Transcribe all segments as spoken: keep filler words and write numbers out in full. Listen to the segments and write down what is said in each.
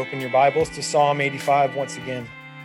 open your Bibles to Psalm eighty-five once again.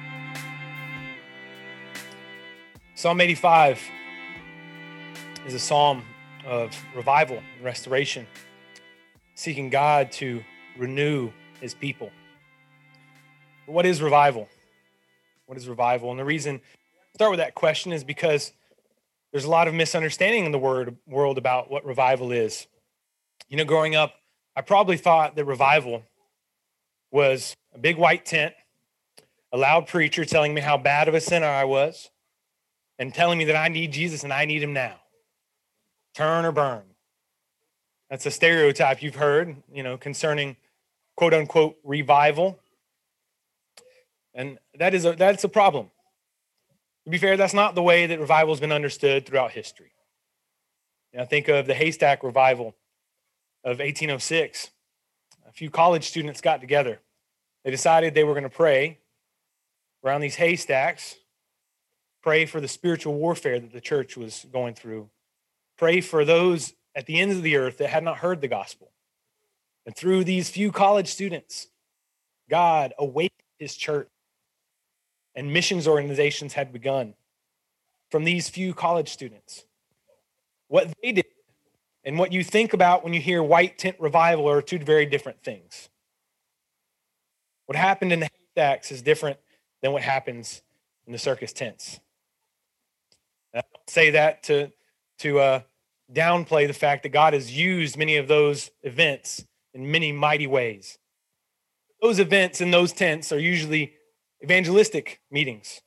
Psalm eighty-five is a psalm of revival and restoration, seeking God to renew his people. But what is revival? What is revival? And the reason I start with that question is because there's a lot of misunderstanding in the word, world about what revival is. You know, growing up, I probably thought that revival was a big white tent, a loud preacher telling me how bad of a sinner I was, and telling me that I need Jesus and I need him now. Turn or burn. That's a stereotype you've heard, you know, concerning quote unquote revival. And that is a, that's a problem. To be fair, that's not the way that revival has been understood throughout history. You know, think of the haystack revival of eighteen oh six. A few college students got together. They decided they were going to pray around these haystacks, pray for the spiritual warfare that the church was going through, pray for those at the ends of the earth that had not heard the gospel. And through these few college students, God awakened his church, and missions organizations had begun from these few college students. What they did and what you think about when you hear white tent revival are two very different things. What happened in the haystacks is different than what happens in the circus tents. And I don't say that to, to uh, downplay the fact that God has used many of those events in many mighty ways. Those events in those tents are usually evangelistic meetings.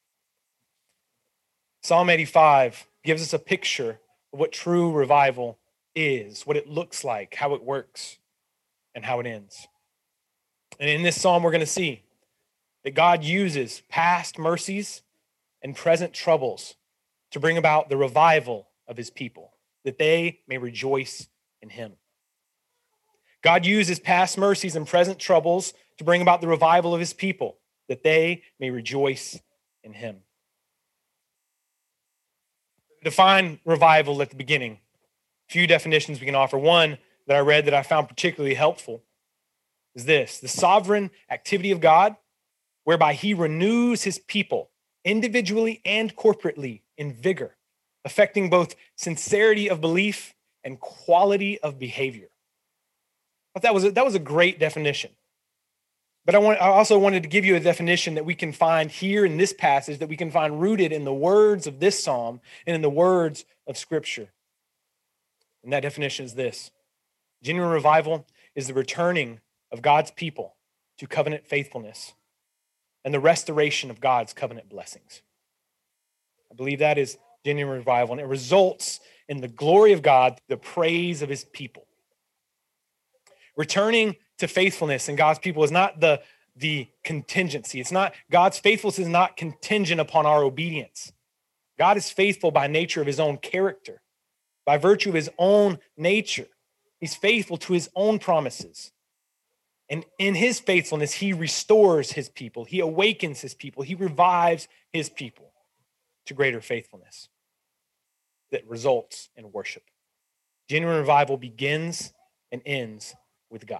Psalm eighty-five gives us a picture of what true revival is, what it looks like, how it works, and how it ends. And in this psalm, we're going to see that God uses past mercies and present troubles to bring about the revival of his people, that they may rejoice in him. God uses past mercies and present troubles to bring about the revival of his people, that they may rejoice in him. Define revival at the beginning. Few definitions we can offer. One that I read that I found particularly helpful is this: the sovereign activity of God, whereby he renews his people individually and corporately in vigor, affecting both sincerity of belief and quality of behavior. I thought that was a, that was a great definition. But I, want, I also wanted to give you a definition that we can find here in this passage, that we can find rooted in the words of this psalm and in the words of Scripture. And that definition is this: genuine revival is the returning of God's people to covenant faithfulness and the restoration of God's covenant blessings. I believe that is genuine revival, and it results in the glory of God, the praise of his people. Returning to faithfulness in God's people is not the, the contingency. It's not, God's faithfulness is not contingent upon our obedience. God is faithful by nature of his own character, by virtue of his own nature. He's faithful to his own promises. And in his faithfulness, he restores his people. He awakens his people. He revives his people to greater faithfulness that results in worship. Genuine revival begins and ends with God.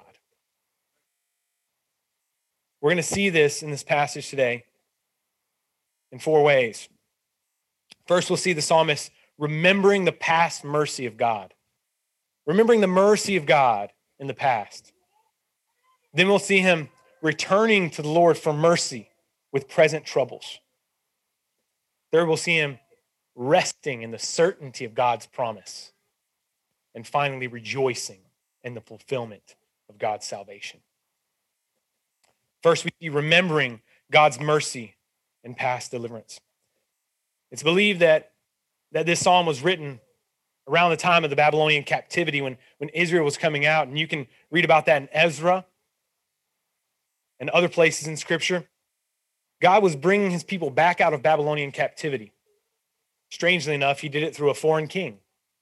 We're going to see this in this passage today in four ways. First, we'll see the psalmist remembering the past mercy of God. Remembering the mercy of God in the past. Then we'll see him returning to the Lord for mercy with present troubles. Third, we'll see him resting in the certainty of God's promise. And finally, rejoicing in the fulfillment of God's salvation. First, we see remembering God's mercy and past deliverance. It's believed that, that this psalm was written around the time of the Babylonian captivity when, when Israel was coming out. And you can read about that in Ezra and other places in Scripture. God was bringing his people back out of Babylonian captivity. Strangely enough, he did it through a foreign king.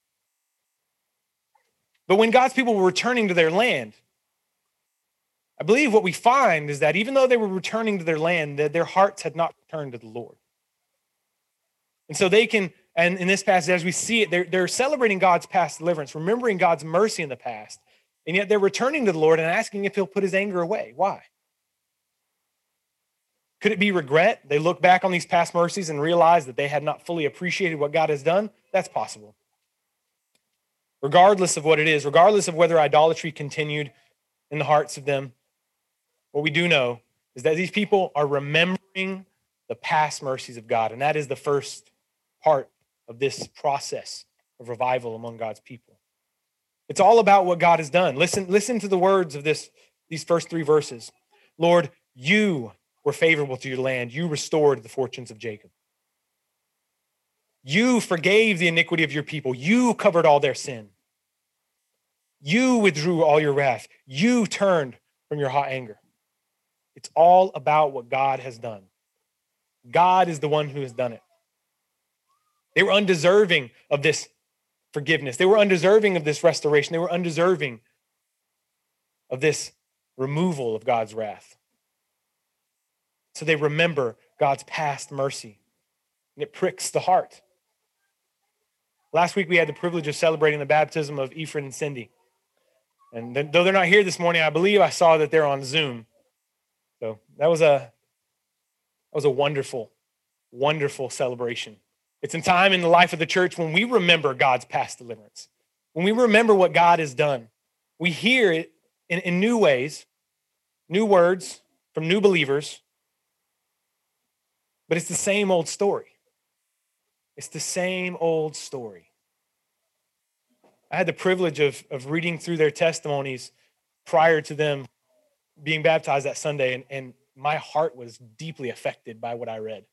But when God's people were returning to their land, I believe what we find is that even though they were returning to their land, that their hearts had not returned to the Lord. And so they can, and in this passage, as we see it, they're, they're celebrating God's past deliverance, remembering God's mercy in the past, and yet they're returning to the Lord and asking if he'll put his anger away. Why? Could it be regret? They look back on these past mercies and realize that they had not fully appreciated what God has done? That's possible. Regardless of what it is, regardless of whether idolatry continued in the hearts of them, what we do know is that these people are remembering the past mercies of God, and that is the first part of this process of revival among God's people. It's all about what God has done. Listen, listen to the words of this, these first three verses. Lord, you were favorable to your land. You restored the fortunes of Jacob. You forgave the iniquity of your people. You covered all their sin. You withdrew all your wrath. You turned from your hot anger. It's all about what God has done. God is the one who has done it. They were undeserving of this forgiveness. They were undeserving of this restoration. They were undeserving of this removal of God's wrath. So they remember God's past mercy, and it pricks the heart. Last week, we had the privilege of celebrating the baptism of Ephraim and Cindy. And though they're not here this morning, I believe I saw that they're on Zoom. So that was a, that was a wonderful, wonderful celebration. It's a time in the life of the church when we remember God's past deliverance. When we remember what God has done. We hear it in, in new ways, new words from new believers. But it's the same old story. It's the same old story. I had the privilege of, of reading through their testimonies prior to them being baptized that Sunday, and, and my heart was deeply affected by what I read.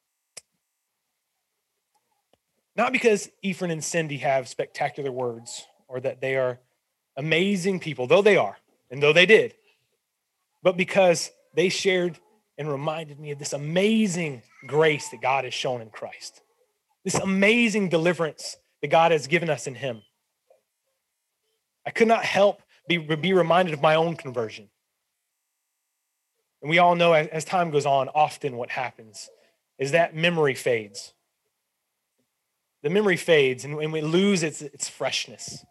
Not because Ephraim and Cindy have spectacular words or that they are amazing people, though they are, and though they did, but because they shared and reminded me of this amazing grace that God has shown in Christ. This amazing deliverance that God has given us in him. I could not help be, be reminded of my own conversion. And we all know as, as time goes on, often what happens is that memory fades. The memory fades and, and we lose its, its freshness.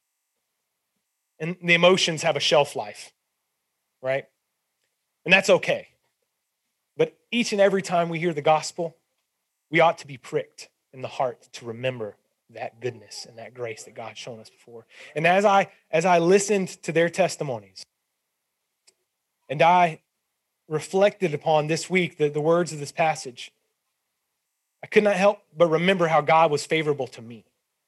And the emotions have a shelf life, right? And that's okay. But each and every time we hear the gospel, we ought to be pricked in the heart to remember that goodness and that grace that God's shown us before. And as I as I listened to their testimonies, and I reflected upon this week the, the words of this passage, I could not help but remember how God was favorable to me.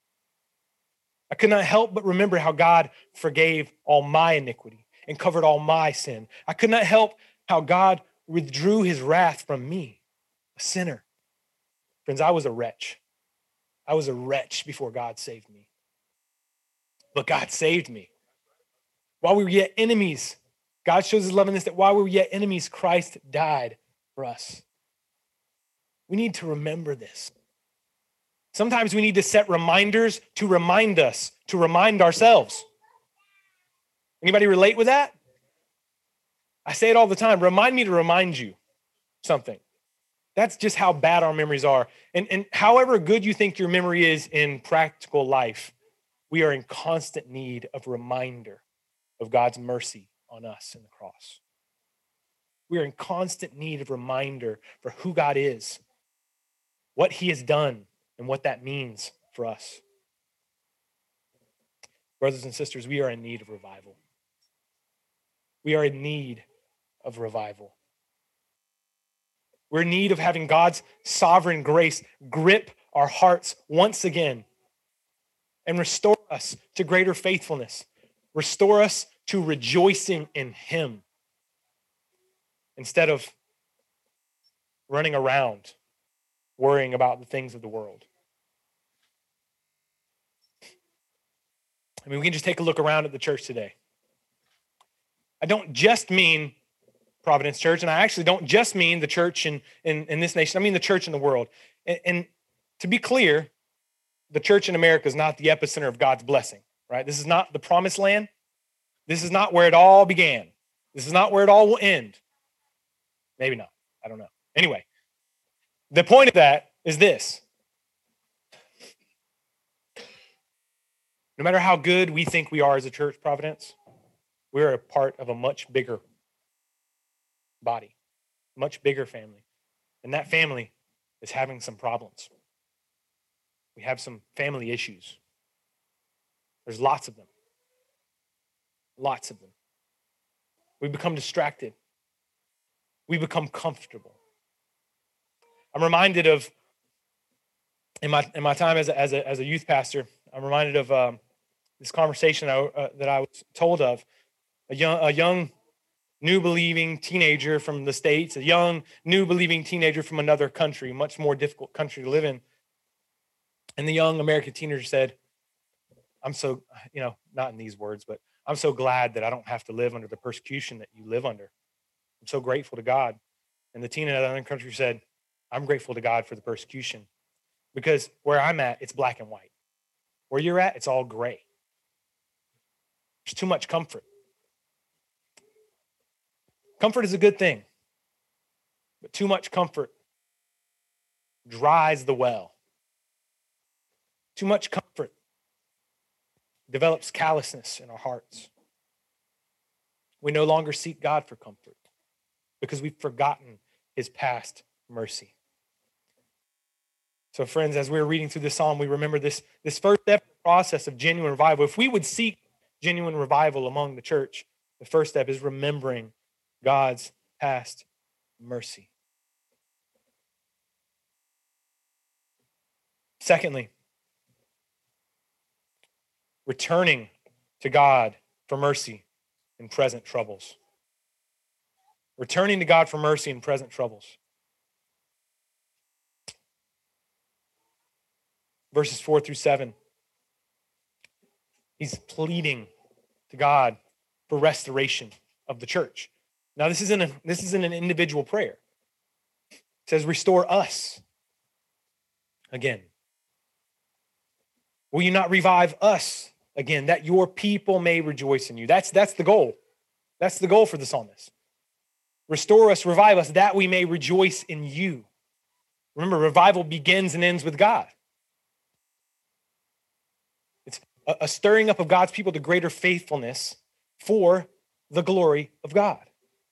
I could not help but remember how God forgave all my iniquity and covered all my sin. I could not help how God withdrew his wrath from me, a sinner. Friends, I was a wretch. I was a wretch before God saved me. But God saved me. While we were yet enemies, God shows his love in this, that while we were yet enemies, Christ died for us. We need to remember this. Sometimes we need to set reminders to remind us, to remind ourselves. Anybody relate with that? I say it all the time. Remind me to remind you something. That's just how bad our memories are. And, and however good you think your memory is in practical life, we are in constant need of reminder of God's mercy on us in the cross. We are in constant need of reminder for who God is, what he has done, and what that means for us. Brothers and sisters, we are in need of revival. We are in need of revival. We're in need of having God's sovereign grace grip our hearts once again and restore us to greater faithfulness. Restore us to rejoicing in him instead of running around worrying about the things of the world. I mean, we can just take a look around at the church today. I don't just mean Providence Church, and I actually don't just mean the church in, in, in this nation. I mean the church in the world. And, and to be clear, the church in America is not the epicenter of God's blessing, right? This is not the promised land. This is not where it all began. This is not where it all will end. Maybe not. I don't know. Anyway, the point of that is this. No matter how good we think we are as a church, Providence, we're a part of a much bigger body. much bigger family. And that family is having some problems. We have some family issues. There's lots of them. Lots of them. We become distracted. We become comfortable. I'm reminded of, in my in my time as a, as a, as a youth pastor, I'm reminded of um, this conversation I, uh, that I was told of. A young, a young, new believing teenager from the States, a young, new believing teenager from another country, much more difficult country to live in. And the young American teenager said, I'm so, you know, not in these words, but I'm so glad that I don't have to live under the persecution that you live under. I'm so grateful to God. And the teen in another country said, I'm grateful to God for the persecution because where I'm at, it's black and white. Where you're at, it's all gray. There's too much comfort. Comfort is a good thing, but too much comfort dries the well. Too much comfort develops callousness in our hearts. We no longer seek God for comfort because we've forgotten his past mercy. So friends, as we're reading through this psalm, we remember this, this first step in the process of genuine revival. If we would seek genuine revival among the church, the first step is remembering God's past mercy. Secondly, returning to God for mercy in present troubles. Returning to God for mercy in present troubles. Verses four through seven. He's pleading to God for restoration of the church. Now, this isn't, a, this isn't an individual prayer. It says, restore us again. Will you not revive us again, that your people may rejoice in you? That's, that's the goal. That's the goal for the psalmist. Restore us, revive us, that we may rejoice in you. Remember, revival begins and ends with God. It's a, a stirring up of God's people to greater faithfulness for the glory of God.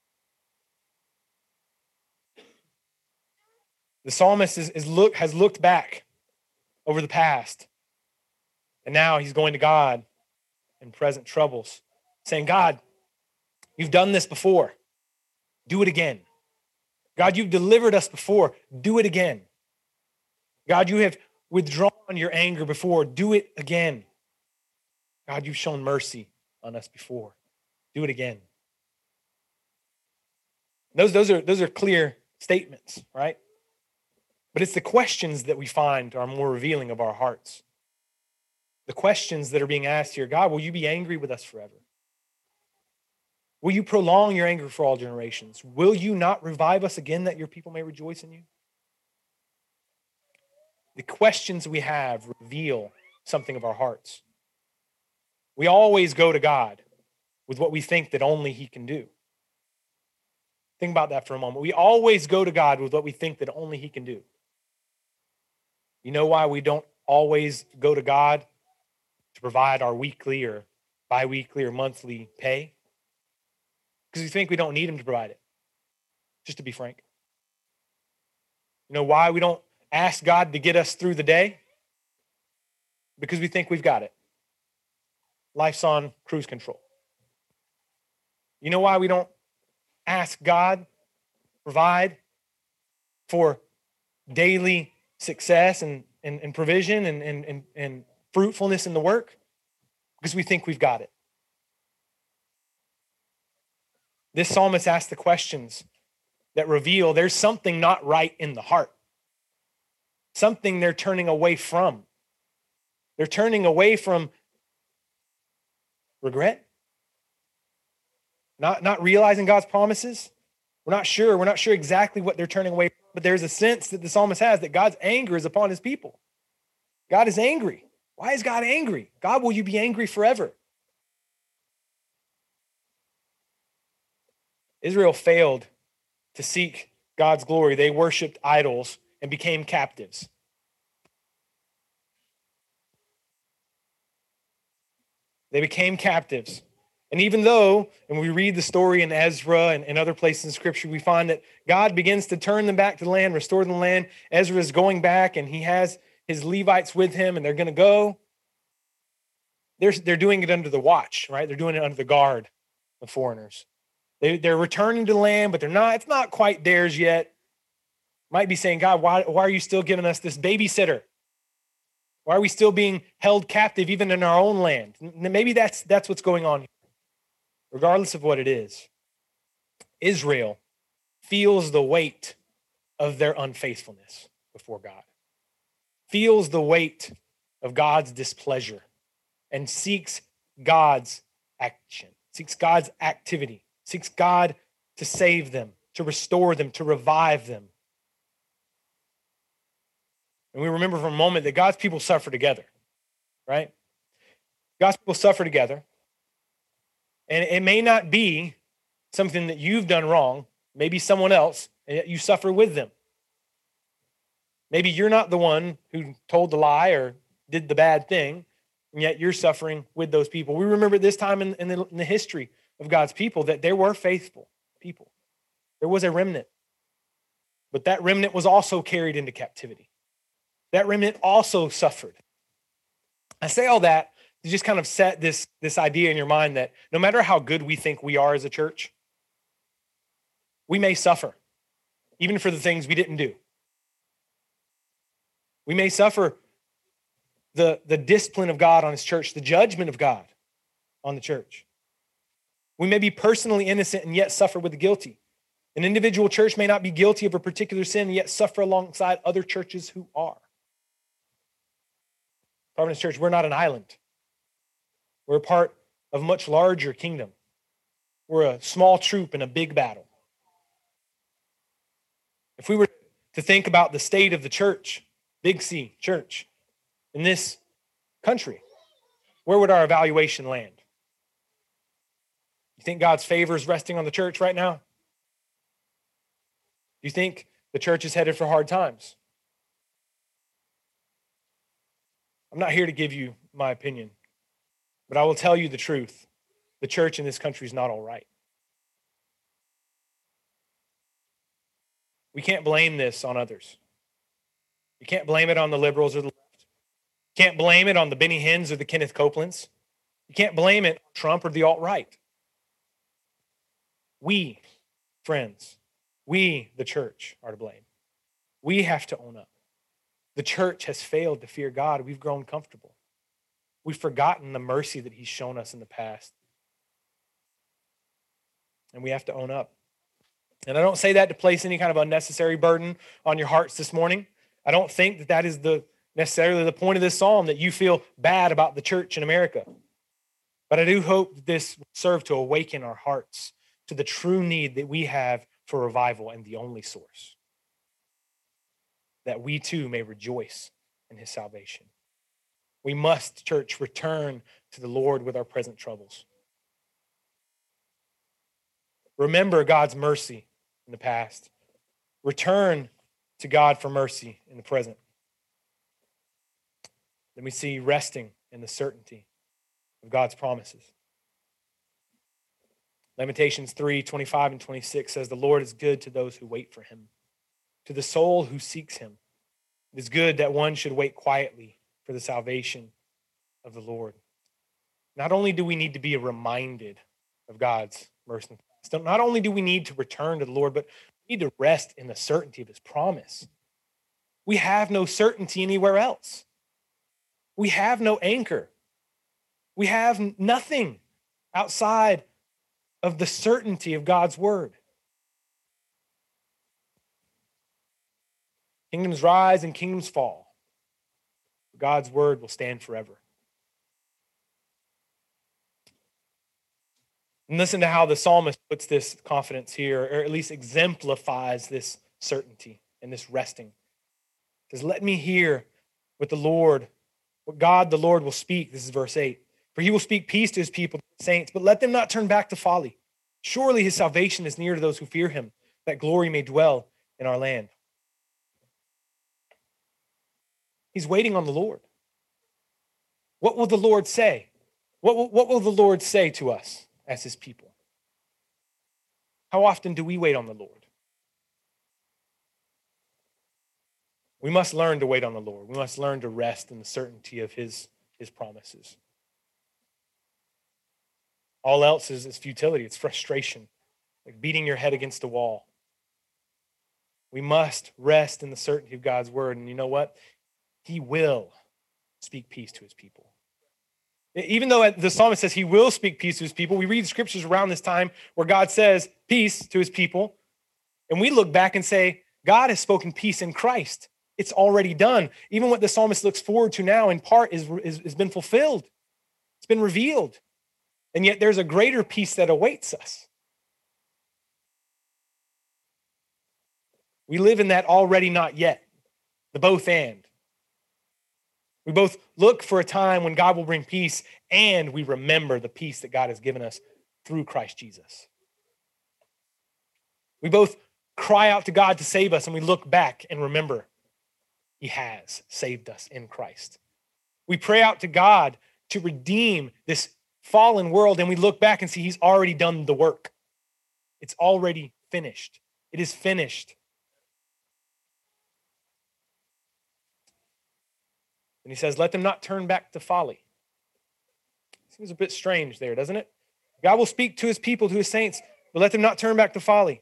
The psalmist is, is look, has looked back over the past, and now he's going to God in present troubles, saying, God, you've done this before. Do it again. God, you've delivered us before. Do it again. God, you have withdrawn your anger before. Do it again. God, you've shown mercy on us before. Do it again. Those, those are, those are clear statements, right? But it's the questions that we find are more revealing of our hearts. The questions that are being asked here, God, will you be angry with us forever? Will you prolong your anger for all generations? Will you not revive us again that your people may rejoice in you? The questions we have reveal something of our hearts. We always go to God with what we think that only he can do. Think about that for a moment. We always go to God with what we think that only he can do. You know why we don't always go to God to provide our weekly or bi-weekly or monthly pay? Because we think we don't need him to provide it, just to be frank. You know why we don't ask God to get us through the day? Because we think we've got it. Life's on cruise control. You know why we don't ask God to provide for daily success and, and, and provision and, and, and, and fruitfulness in the work? Because we think we've got it. This psalmist asks the questions that reveal there's something not right in the heart. Something they're turning away from. They're turning away from regret. Not, not realizing God's promises. We're not sure. We're not sure exactly what they're turning away from, but there's a sense that the psalmist has that God's anger is upon his people. God is angry. Why is God angry? God, will you be angry forever? Israel failed to seek God's glory. They worshiped idols and became captives. They became captives. And even though, and we read the story in Ezra and, and other places in Scripture, we find that God begins to turn them back to the land, restore the land. Ezra is going back, and he has his Levites with him, and they're going to go. They're, they're doing it under the watch, right? They're doing it under the guard of foreigners. They, they're returning to the land, but they're not, it's not quite theirs yet. Might be saying, God, why, why are you still giving us this babysitter? Why are we still being held captive even in our own land? Maybe that's, that's what's going on here. Regardless of what it is, Israel feels the weight of their unfaithfulness before God, feels the weight of God's displeasure, and seeks God's action, seeks God's activity, seeks God to save them, to restore them, to revive them. And we remember for a moment that God's people suffer together, right? God's people suffer together. And it may not be something that you've done wrong, maybe someone else, and yet you suffer with them. Maybe you're not the one who told the lie or did the bad thing, and yet you're suffering with those people. We remember this time in, in, the, in the history of God's people that there were faithful people. There was a remnant. But that remnant was also carried into captivity. That remnant also suffered. I say all that to just kind of set this, this idea in your mind that no matter how good we think we are as a church, we may suffer, even for the things we didn't do. We may suffer the, the discipline of God on his church, the judgment of God on the church. We may be personally innocent and yet suffer with the guilty. An individual church may not be guilty of a particular sin and yet suffer alongside other churches who are. Providence Church, we're not an island. We're a part of a much larger kingdom. We're a small troop in a big battle. If we were to think about the state of the church, Big C church, in this country, where would our evaluation land? You think God's favor is resting on the church right now? Do you think the church is headed for hard times? I'm not here to give you my opinion, but I will tell you the truth. The church in this country is not all right. We can't blame this on others. You can't blame it on the liberals or the left. You can't blame it on the Benny Hinn's or the Kenneth Copelands. You can't blame it on Trump or the alt-right. We, friends, we, the church, are to blame. We have to own up. The church has failed to fear God. We've grown comfortable. We've forgotten the mercy that he's shown us in the past. And we have to own up. And I don't say that to place any kind of unnecessary burden on your hearts this morning. I don't think that that is the necessarily the point of this psalm, that you feel bad about the church in America. But I do hope that this will serve to awaken our hearts to the true need that we have for revival and the only source, that we too may rejoice in his salvation. We must, church, return to the Lord with our present troubles. Remember God's mercy in the past. Return to God for mercy in the present. Then we see resting in the certainty of God's promises. Lamentations three, twenty-five and twenty-six says, the Lord is good to those who wait for him, to the soul who seeks him. It is good that one should wait quietly for the salvation of the Lord. Not only do we need to be reminded of God's mercy, not only do we need to return to the Lord, but we need to rest in the certainty of his promise. We have no certainty anywhere else. We have no anchor. We have nothing outside of the certainty of God's word. Kingdoms rise and kingdoms fall. God's word will stand forever. And listen to how the psalmist puts this confidence here, or at least exemplifies this certainty and this resting. He says, let me hear what the Lord, what God the Lord will speak. This is verse eight. For he will speak peace to his people, the saints, but let them not turn back to folly. Surely his salvation is near to those who fear him, that glory may dwell in our land. He's waiting on the Lord. What will the Lord say? What will, what will the Lord say to us as his people? How often do we wait on the Lord? We must learn to wait on the Lord. We must learn to rest in the certainty of his, his promises. All else is, is futility. It's frustration, like beating your head against a wall. We must rest in the certainty of God's word. And you know what? He will speak peace to his people. Even though the psalmist says he will speak peace to his people, we read scriptures around this time where God says peace to his people. And we look back and say, God has spoken peace in Christ. It's already done. Even what the psalmist looks forward to now in part is, is, has been fulfilled. It's been revealed. And yet there's a greater peace that awaits us. We live in that already not yet, the both and. We both look for a time when God will bring peace, and we remember the peace that God has given us through Christ Jesus. We both cry out to God to save us, and we look back and remember he has saved us in Christ. We pray out to God to redeem this fallen world, and we look back and see he's already done the work. It's already finished. It is finished. And he says, let them not turn back to folly. Seems a bit strange there, doesn't it? God will speak to his people, to his saints, but let them not turn back to folly.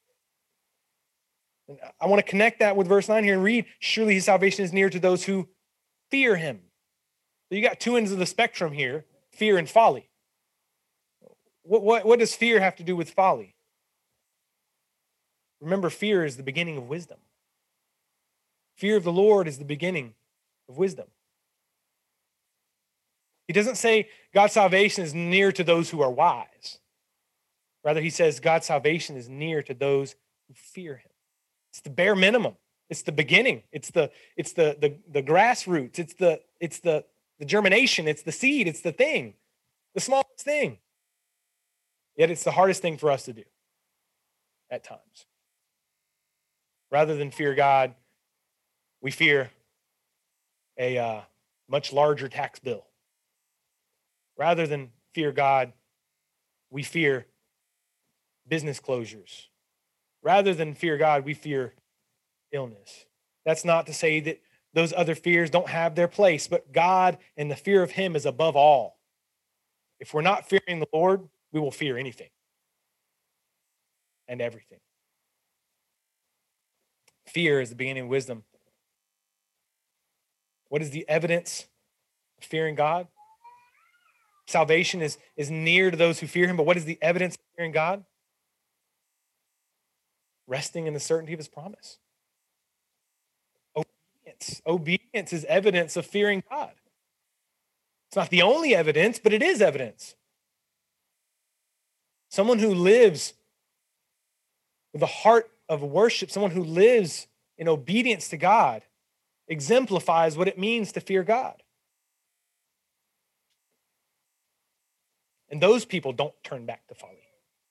And I want to connect that with verse nine here and read, surely his salvation is near to those who fear him. So you got two ends of the spectrum here, fear and folly. What, what, what does fear have to do with folly? Remember, fear is the beginning of wisdom. Fear of the Lord is the beginning of wisdom. He doesn't say God's salvation is near to those who are wise. Rather, he says God's salvation is near to those who fear him. It's the bare minimum. It's the beginning. It's the it's the the, the grassroots. It's the it's the the germination. It's the seed. It's the thing, the smallest thing. Yet it's the hardest thing for us to do at times. Rather than fear God, we fear a uh, much larger tax bill. Rather than fear God, we fear business closures. Rather than fear God, we fear illness. That's not to say that those other fears don't have their place, but God and the fear of him is above all. If we're not fearing the Lord, we will fear anything and everything. Fear is the beginning of wisdom. What is the evidence of fearing God? Salvation is, is near to those who fear him, but what is the evidence of fearing God? Resting in the certainty of his promise. Obedience. Obedience is evidence of fearing God. It's not the only evidence, but it is evidence. Someone who lives with a heart of worship, someone who lives in obedience to God, exemplifies what it means to fear God. And those people don't turn back to folly.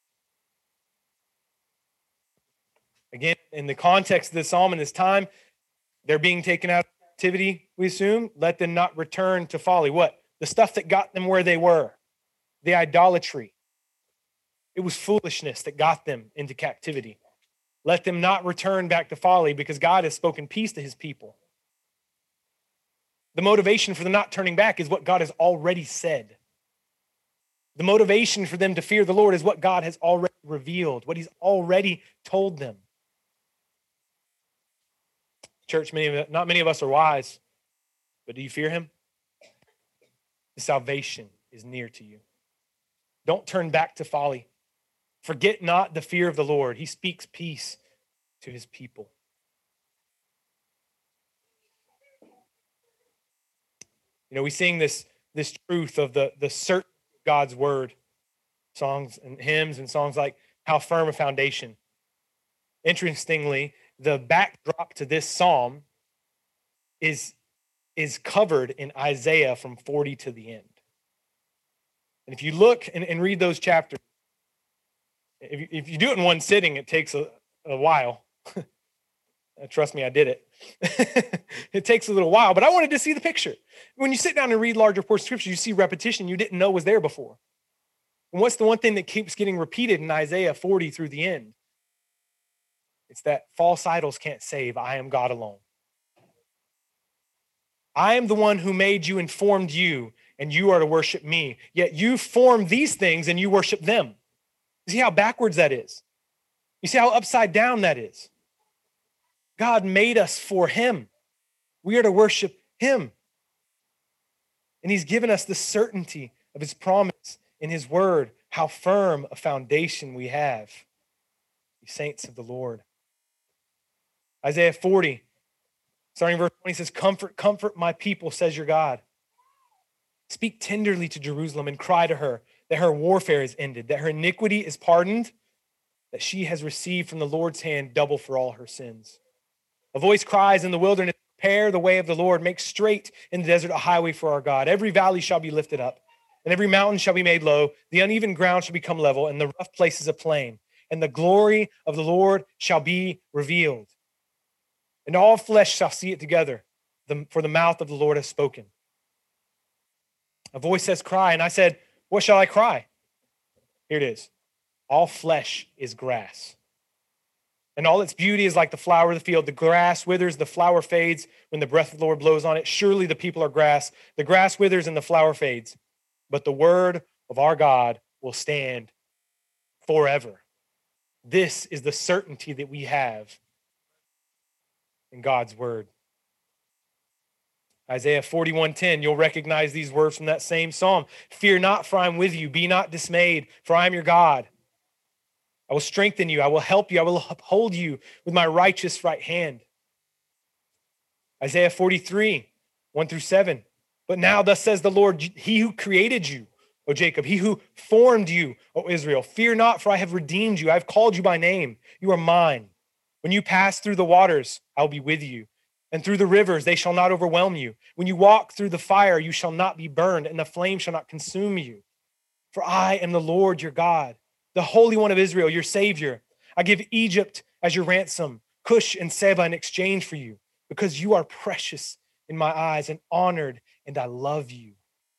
Again, in the context of this psalm in this time, they're being taken out of captivity, we assume. Let them not return to folly. What? The stuff that got them where they were. The idolatry. It was foolishness that got them into captivity. Let them not return back to folly because God has spoken peace to his people. The motivation for them not turning back is what God has already said. The motivation for them to fear the Lord is what God has already revealed, what he's already told them. Church, many of, not many of us are wise, but do you fear him? The salvation is near to you. Don't turn back to folly. Forget not the fear of the Lord. He speaks peace to his people. You know, we sing this, this truth of the, the certainty of God's word, songs and hymns and songs like How Firm a Foundation. Interestingly, the backdrop to this psalm is, is covered in Isaiah from forty to the end. And if you look and, and read those chapters, if you, if you do it in one sitting, it takes a, a while. Trust me, I did it. It takes a little while, but I wanted to see the picture. When you sit down and read larger portions of scripture, you see repetition you didn't know was there before. And what's the one thing that keeps getting repeated in Isaiah forty through the end? It's that false idols can't save. I am God alone. I am the one who made you and formed you, and you are to worship me. Yet you form these things and you worship them. You see how backwards that is? You see how upside down that is? God made us for him. We are to worship him. And he's given us the certainty of his promise in his word, how firm a foundation we have, you saints of the Lord. Isaiah forty, starting verse twenty, says, comfort, comfort my people, says your God. Speak tenderly to Jerusalem and cry to her that her warfare is ended, that her iniquity is pardoned, that she has received from the Lord's hand double for all her sins. A voice cries in the wilderness, prepare the way of the Lord, make straight in the desert a highway for our God. Every valley shall be lifted up, and every mountain shall be made low. The uneven ground shall become level, and the rough places a plain. And the glory of the Lord shall be revealed. And all flesh shall see it together, for the mouth of the Lord has spoken. A voice says, cry. And I said, what shall I cry? Here it is. All flesh is grass, and all its beauty is like the flower of the field. The grass withers, the flower fades when the breath of the Lord blows on it. Surely the people are grass. The grass withers and the flower fades, but the word of our God will stand forever. This is the certainty that we have in God's word. Isaiah forty-one ten, you'll recognize these words from that same psalm. Fear not, for I am with you. Be not dismayed, for I am your God. I will strengthen you. I will help you. I will uphold you with my righteous right hand. Isaiah forty-three, one through seven. But now thus says the Lord, he who created you, O Jacob, he who formed you, O Israel, fear not, for I have redeemed you. I have called you by name. You are mine. When you pass through the waters, I'll be with you. And through the rivers, they shall not overwhelm you. When you walk through the fire, you shall not be burned, and the flame shall not consume you. For I am the Lord your God, the Holy One of Israel, your Savior. I give Egypt as your ransom, Cush and Seba in exchange for you, because you are precious in my eyes and honored, and I love you.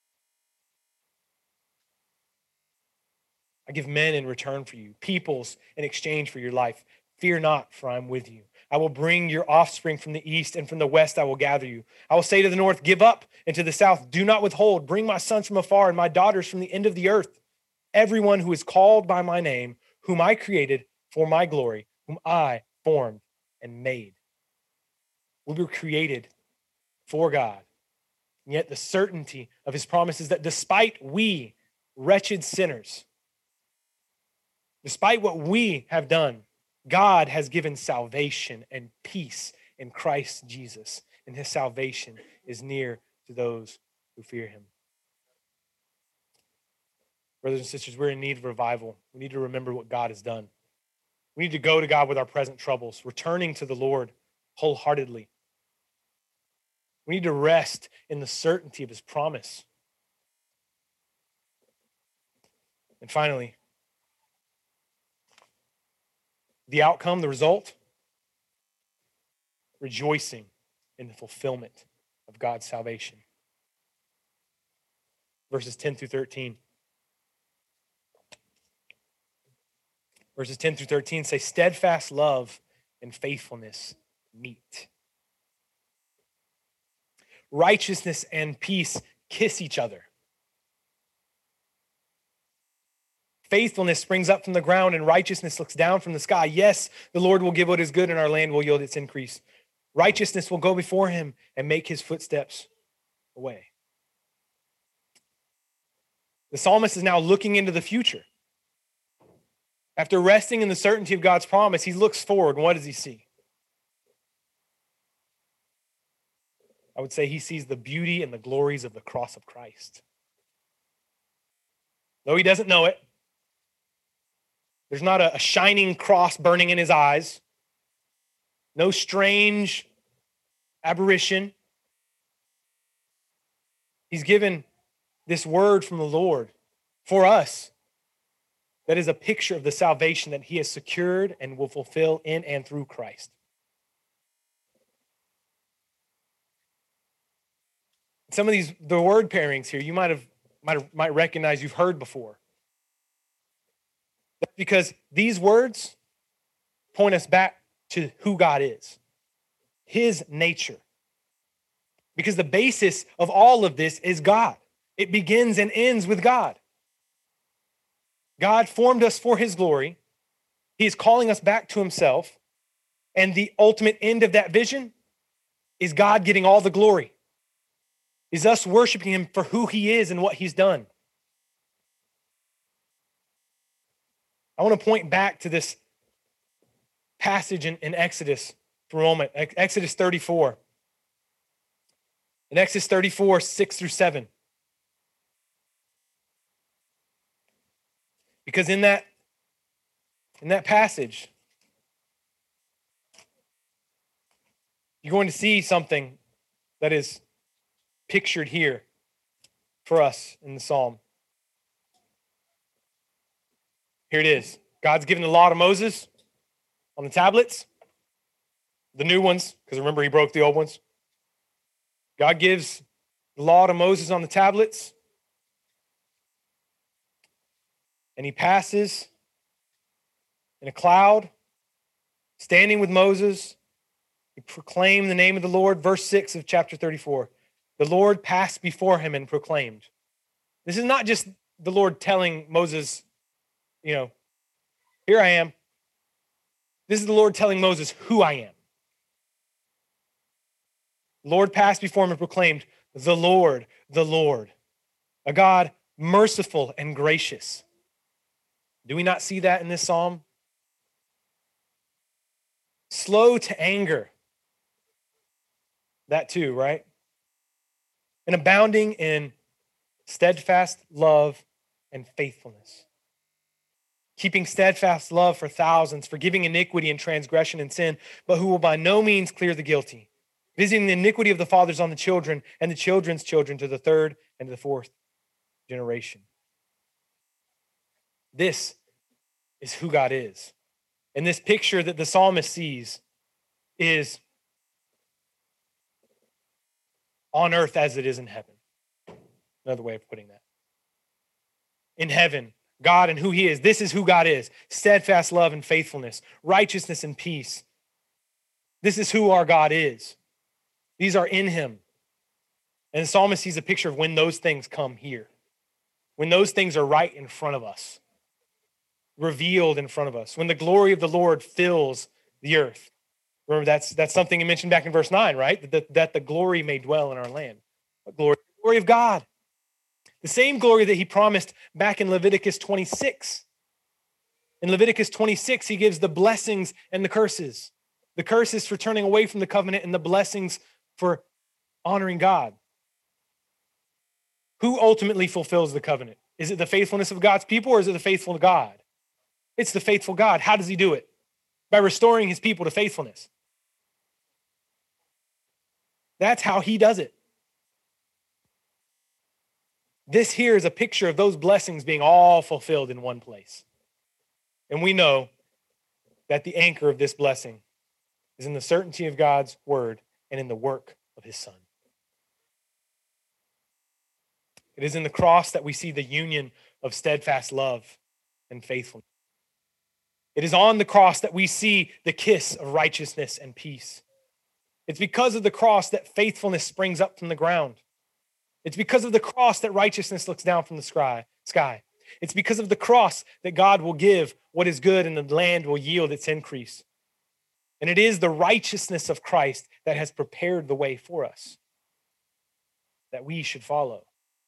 I give men in return for you, peoples in exchange for your life. Fear not, for I am with you. I will bring your offspring from the east, and from the west I will gather you. I will say to the north, give up, and to the south, do not withhold. Bring my sons from afar and my daughters from the end of the earth. Everyone who is called by my name, whom I created for my glory, whom I formed and made. We were created for God. And yet the certainty of his promise is that despite we, wretched sinners, despite what we have done, God has given salvation and peace in Christ Jesus, and his salvation is near to those who fear him. Brothers and sisters, we're in need of revival. We need to remember what God has done. We need to go to God with our present troubles, returning to the Lord wholeheartedly. We need to rest in the certainty of his promise. And finally, the outcome, the result, rejoicing in the fulfillment of God's salvation. Verses ten through thirteen. Verses ten through thirteen say, steadfast love and faithfulness meet. Righteousness and peace kiss each other. Faithfulness springs up from the ground, and righteousness looks down from the sky. Yes, the Lord will give what is good, and our land will yield its increase. Righteousness will go before him and make his footsteps away. The psalmist is now looking into the future. After resting in the certainty of God's promise, he looks forward. And what does he see? I would say he sees the beauty and the glories of the cross of Christ. Though he doesn't know it, there's not a, a shining cross burning in his eyes, no strange aberration. He's given this word from the Lord for us that is a picture of the salvation that he has secured and will fulfill in and through Christ. Some of these, the word pairings here, you might have might, have, might recognize you've heard before. Because these words point us back to who God is, his nature. Because the basis of all of this is God. It begins and ends with God. God formed us for his glory. He is calling us back to himself. And the ultimate end of that vision is God getting all the glory. Is us worshiping him for who he is and what he's done. I want to point back to this passage in, in Exodus for a moment. Exodus thirty-four. In Exodus thirty-four, six through seven. Because in that, in that passage, you're going to see something that is pictured here for us in the psalm. Here it is. God's given the law to Moses on the tablets, the new ones, because remember he broke the old ones. God gives the law to Moses on the tablets, and he passes in a cloud, standing with Moses. He proclaimed the name of the Lord. Verse six of chapter thirty-four. The Lord passed before him and proclaimed. This is not just the Lord telling Moses, you know, here I am. This is the Lord telling Moses who I am. The Lord passed before him and proclaimed, the Lord, the Lord, a God merciful and gracious. Do we not see that in this psalm? Slow to anger. That too, right? And abounding in steadfast love and faithfulness. Keeping steadfast love for thousands, forgiving iniquity and transgression and sin, but who will by no means clear the guilty, visiting the iniquity of the fathers on the children and the children's children to the third and to the fourth generation. This is who God is. And this picture that the psalmist sees is on earth as it is in heaven. Another way of putting that. In heaven, God and who he is. This is who God is. Steadfast love and faithfulness, righteousness and peace. This is who our God is. These are in him. And the psalmist sees a picture of when those things come here. When those things are right in front of us. Revealed in front of us. When the glory of the Lord fills the earth. Remember, that's, that's something he mentioned back in verse nine, right? That, that the glory may dwell in our land. What glory? The glory of God. The same glory that he promised back in Leviticus twenty-six. In Leviticus twenty-six, he gives the blessings and the curses. The curses for turning away from the covenant and the blessings for honoring God. Who ultimately fulfills the covenant? Is it the faithfulness of God's people or is it the faithful God? It's the faithful God. How does he do it? By restoring his people to faithfulness. That's how he does it. This here is a picture of those blessings being all fulfilled in one place. And we know that the anchor of this blessing is in the certainty of God's word and in the work of his Son. It is in the cross that we see the union of steadfast love and faithfulness. It is on the cross that we see the kiss of righteousness and peace. It's because of the cross that faithfulness springs up from the ground. It's because of the cross that righteousness looks down from the sky. It's because of the cross that God will give what is good and the land will yield its increase. And it is the righteousness of Christ that has prepared the way for us that we should follow.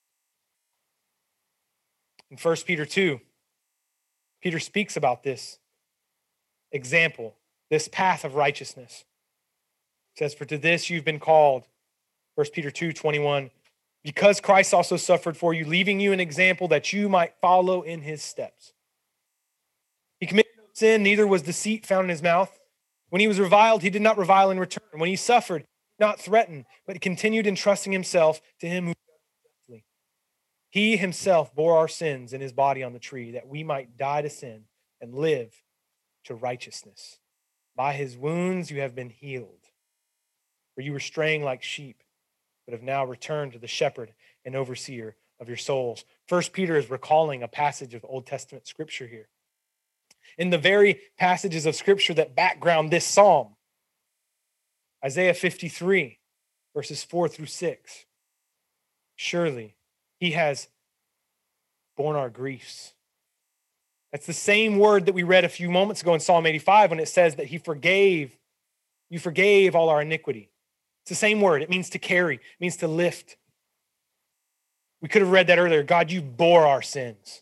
In First Peter two, Peter speaks about this example, this path of righteousness. It says, for to this you've been called, First Peter two twenty-one, because Christ also suffered for you, leaving you an example that you might follow in his steps. He committed no sin, neither was deceit found in his mouth. When he was reviled, he did not revile in return. When he suffered, he did not threaten, but continued entrusting himself to him who justly. He himself bore our sins in his body on the tree, that we might die to sin and live to righteousness. By his wounds you have been healed. For you were straying like sheep, but have now returned to the shepherd and overseer of your souls. First Peter is recalling a passage of Old Testament scripture here. in the very passages of scripture that background this psalm. Isaiah fifty-three, verses four through six. Surely he has borne our griefs. That's the same word that we read a few moments ago in Psalm eighty-five when it says that he forgave, you forgave all our iniquity. It's the same word. It means to carry, it means to lift. We could have read that earlier. God, you bore our sins.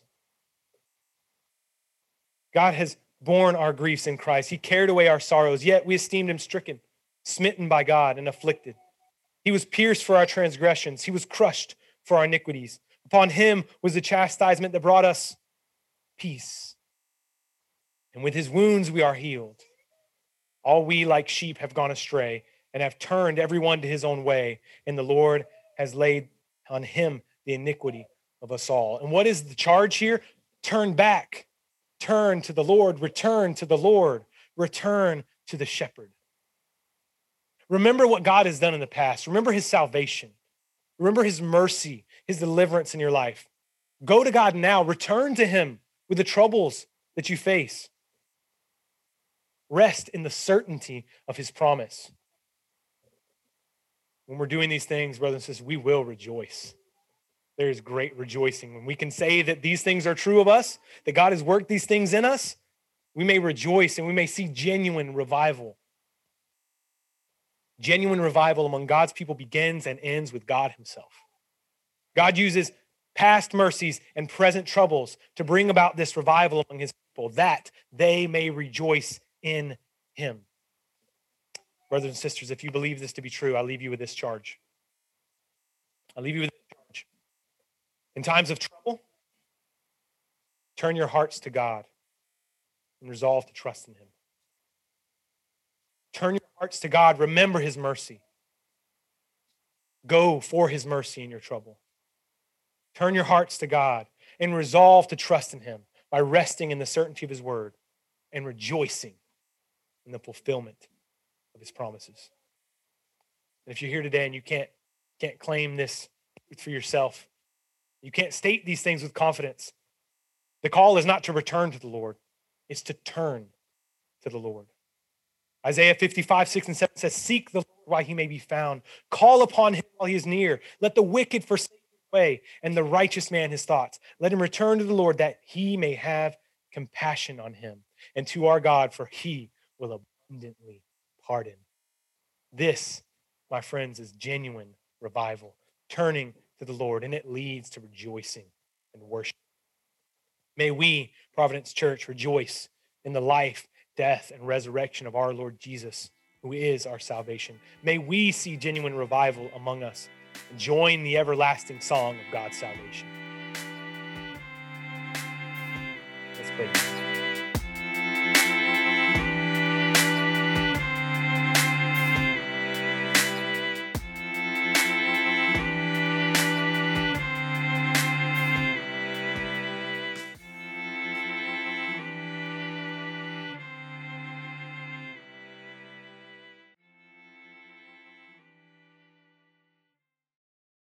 God has borne our griefs in Christ. He carried away our sorrows, yet we esteemed him stricken, smitten by God, and afflicted. He was pierced for our transgressions. He was crushed for our iniquities. Upon him was the chastisement that brought us peace. And with his wounds we are healed. All we like sheep have gone astray and have turned everyone to his own way, and the Lord has laid on him the iniquity of us all. And what is the charge here? Turn back. Turn to the Lord. Return to the Lord. Return to the shepherd. Remember what God has done in the past. Remember his salvation. Remember his mercy, his deliverance in your life. Go to God now. Return to him with the troubles that you face. Rest in the certainty of his promise. When we're doing these things, brothers and sisters, we will rejoice. There is great rejoicing. When we can say that these things are true of us, that God has worked these things in us, we may rejoice and we may see genuine revival. Genuine revival among God's people begins and ends with God himself. God uses past mercies and present troubles to bring about this revival among his people, that they may rejoice in him. Brothers and sisters, if you believe this to be true, I leave you with this charge. I leave you with this charge. In times of trouble, turn your hearts to God and resolve to trust in him. Turn your hearts to God. Remember his mercy. Go for his mercy in your trouble. Turn your hearts to God and resolve to trust in him by resting in the certainty of his word and rejoicing in the fulfillment of his promises. And if you're here today and you can't, can't claim this for yourself, you can't state these things with confidence, the call is not to return to the Lord, it's to turn to the Lord. Isaiah fifty-five, six and seven says, seek the Lord while he may be found. Call upon him while he is near. Let the wicked forsake his way and the righteous man his thoughts. Let him return to the Lord that he may have compassion on him, and to our God, for he will abundantly pardon. This, my friends, is genuine revival, turning to the Lord, and it leads to rejoicing and worship. May we, Providence Church, rejoice in the life, death, and resurrection of our Lord Jesus, who is our salvation. May we see genuine revival among us and join the everlasting song of God's salvation. Let's pray.